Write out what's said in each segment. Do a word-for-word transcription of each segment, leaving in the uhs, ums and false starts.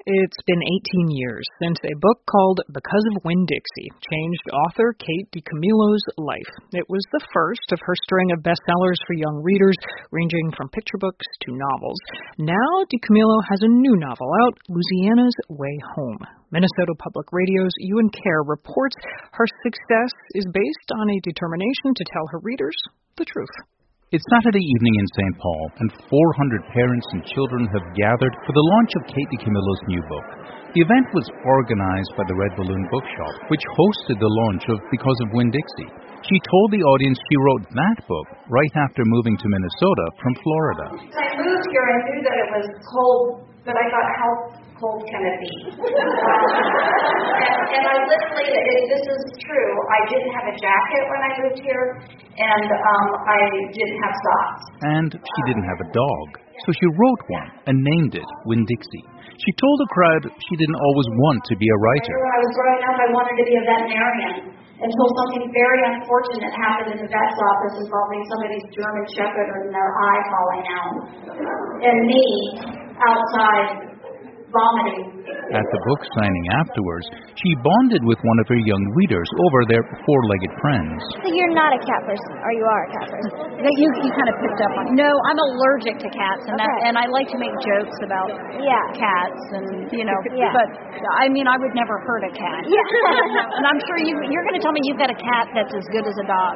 It's been eighteen years since a book called Because of Winn-Dixie changed author Kate DiCamillo's life. It was the first of her string of bestsellers for young readers, ranging from picture books to novels. Now DiCamillo has a new novel out, Louisiana's Way Home. Minnesota Public Radio's Ewan Kerr reports her success is based on a determination to tell her readers the truth. It's Saturday evening in Saint Paul, and four hundred parents and children have gathered for the launch of Kate DiCamillo's new book. The event was organized by the Red Balloon Bookshop, which hosted the launch of Because of Winn-Dixie. She told the audience she wrote that book right after moving to Minnesota from Florida. When I moved here, I knew that it was cold, but I thought, how cold can it be? um, and, and I literally, it, this is true, I didn't have a jacket when I moved here, and um, I didn't have socks. And she didn't have a dog, so she wrote one and named it Winn-Dixie. She told the crowd she didn't always want to be a writer. When I was growing up, I wanted to be a veterinarian until something very unfortunate happened in the vet's office involving somebody's German Shepherd and their eye falling out, and me outside vomiting. At the book signing afterwards, she bonded with one of her young readers over their four-legged friends. So you're not a cat person, or you are a cat person? That you you kind of picked up on. No, I'm allergic to cats, and okay. that, and I like to make jokes about yeah. cats, and you know. yeah. But I mean, I would never hurt a cat. Yeah. And I'm sure you you're going to tell me you've got a cat that's as good as a dog.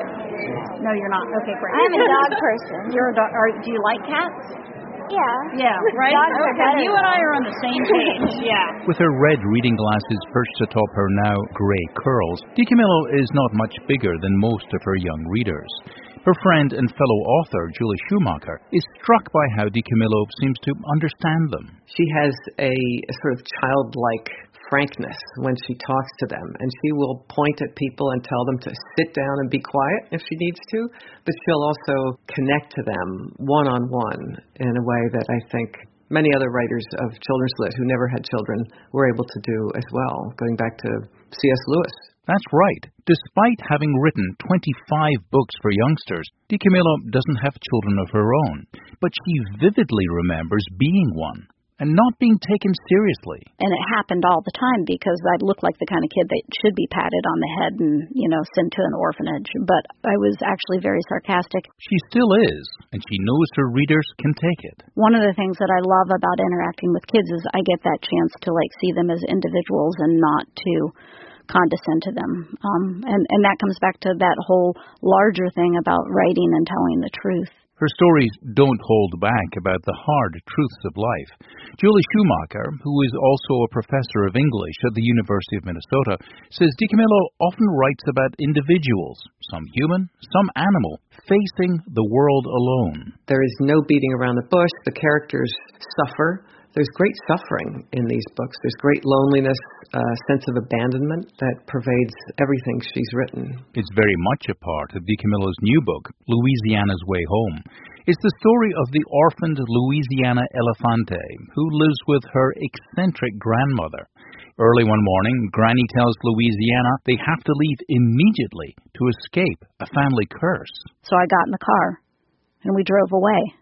No, you're not. Okay, great. I'm a dog person. You're a dog. Are, do you like cats? Yeah. Yeah, right? Dogs are okay, better. you and I are on the same page, yeah. With her red reading glasses perched atop her now grey curls, DiCamillo is not much bigger than most of her young readers. Her friend and fellow author, Julie Schumacher, is struck by how DiCamillo seems to understand them. She has a, a sort of childlike frankness when she talks to them, and she will point at people and tell them to sit down and be quiet if she needs to, but she'll also connect to them one-on-one in a way that I think many other writers of children's lit who never had children were able to do as well, going back to C S Lewis. That's right. Despite having written twenty-five books for youngsters, DiCamillo doesn't have children of her own, but she vividly remembers being one and not being taken seriously. And it happened all the time because I looked like the kind of kid that should be patted on the head and, you know, sent to an orphanage. But I was actually very sarcastic. She still is, and she knows her readers can take it. One of the things that I love about interacting with kids is I get that chance to, like, see them as individuals and not to condescend to them. Um, and, and that comes back to that whole larger thing about writing and telling the truth. Her stories don't hold back about the hard truths of life. Julie Schumacher, who is also a professor of English at the University of Minnesota, says DiCamillo often writes about individuals, some human, some animal, facing the world alone. There is no beating around the bush. The characters suffer. There's great suffering in these books. There's great loneliness, a uh, sense of abandonment that pervades everything she's written. It's very much a part of DiCamillo's new book, Louisiana's Way Home. It's the story of the orphaned Louisiana Elefante, who lives with her eccentric grandmother. Early one morning, Granny tells Louisiana they have to leave immediately to escape a family curse. So I got in the car, and we drove away.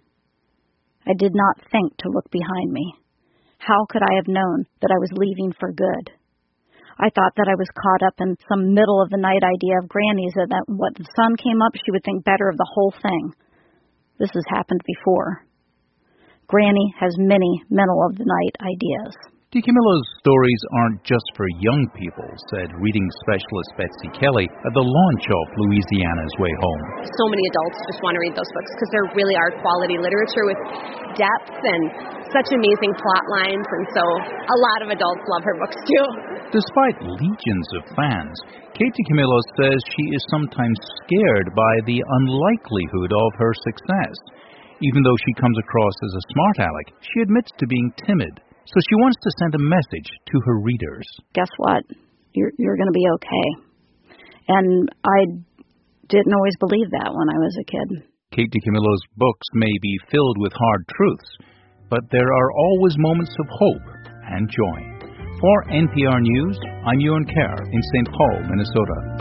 I did not think to look behind me. How could I have known that I was leaving for good? I thought that I was caught up in some middle-of-the-night idea of Granny's, and that when the sun came up, she would think better of the whole thing. This has happened before. Granny has many middle-of-the-night ideas. DiCamillo's stories aren't just for young people, said reading specialist Betsy Kelly at the launch of Louisiana's Way Home. So many adults just want to read those books because there really are quality literature with depth and such amazing plot lines, and so a lot of adults love her books too. Despite legions of fans, Kate DiCamillo says she is sometimes scared by the unlikelihood of her success. Even though she comes across as a smart aleck, she admits to being timid. So she wants to send a message to her readers. Guess what? You're you're going to be okay. And I didn't always believe that when I was a kid. Kate DiCamillo's books may be filled with hard truths, but there are always moments of hope and joy. For N P R News, I'm Ewan Kerr in Saint Paul, Minnesota.